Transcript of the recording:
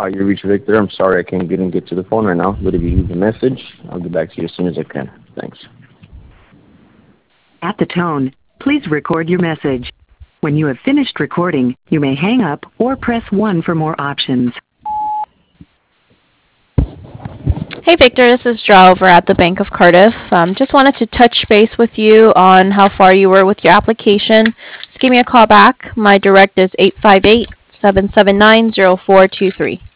Hi, you reached Victor. I'm sorry I can't get to the phone right now, but if you leave a message, I'll get back to you as soon as I can. Thanks. At the tone, please record your message. When you have finished recording, you may hang up or press 1 for more options. Hey Victor, this is Dra over at the Bank of Cardiff. Just wanted to touch base with you on how far you were with your application. Just give me a call back. My direct is 858-779-0423.